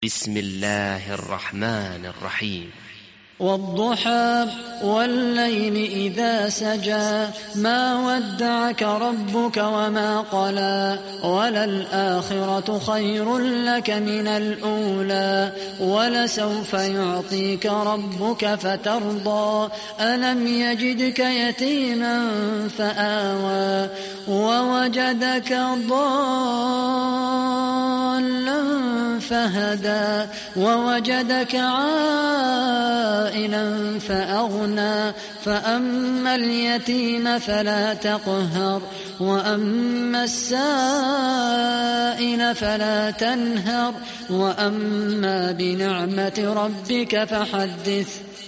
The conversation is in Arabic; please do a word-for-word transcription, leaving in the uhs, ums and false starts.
بسم الله الرحمن الرحيم. والضحى والليل إذا سجى ما ودعك ربك وما قلى وللآخرة خير لك من الأولى ولسوف يعطيك ربك فترضى ألم يجدك يتيما فآوى ووجدك ضالا فهدى ووجدك عائلا فأغنى فأما اليتيم فلا تقهر وأما السائل فلا تنهر وأما بنعمة ربك فحدث.